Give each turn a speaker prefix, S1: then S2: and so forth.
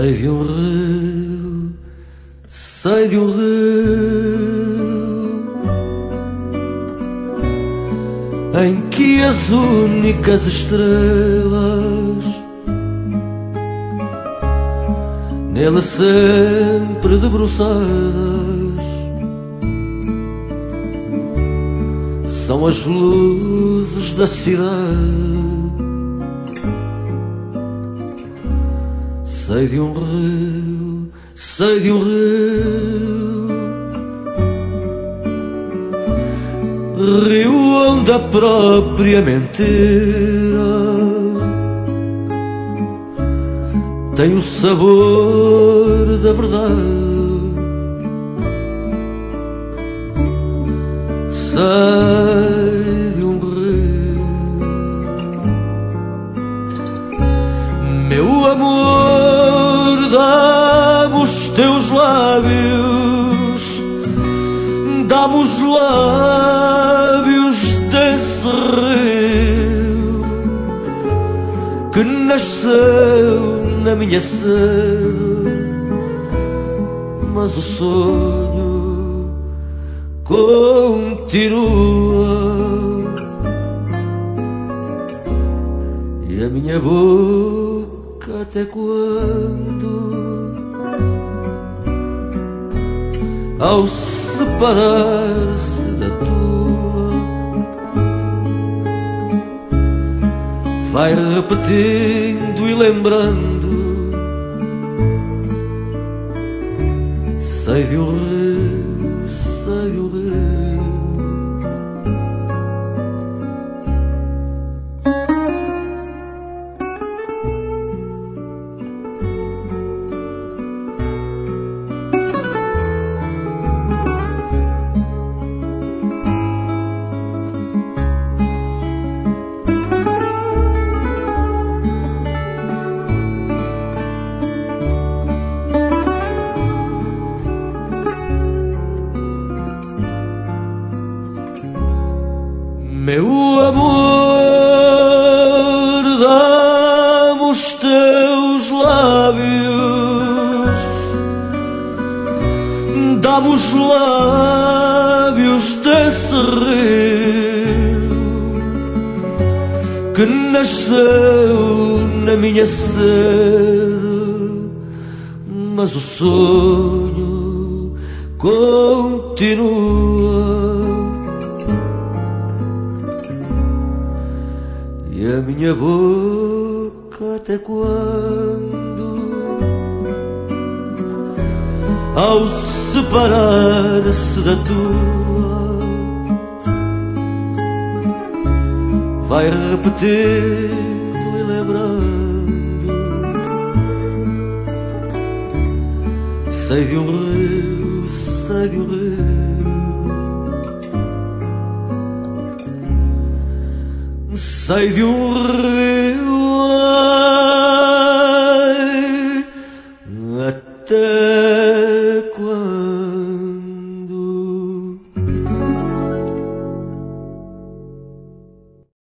S1: Sei de um rio, sei de um rio em que as únicas estrelas nele sempre debruçadas são as luzes da cidade. Sei de um rio, sei de um rio onde a própria mentira tem o sabor da verdade. Sei de um rio, meu amor, dá-me os teus lábios, dá-me os lábios desse rio que nasceu na minha sede, mas o sonho continua e a minha boca até quando, ao separar-se da tua, vai repetindo e lembrando. Sei de um rio, sei de um rio. Meu amor, dá-me os teus lábios, dá-me os lábios desse rio que nasceu na minha sede, mas o sonho continua e a minha boca até quando, ao separar-se da tua, vai repetindo e lembrando. Sei de um rio, sei de um rio. Sei de um rio, ai, até quando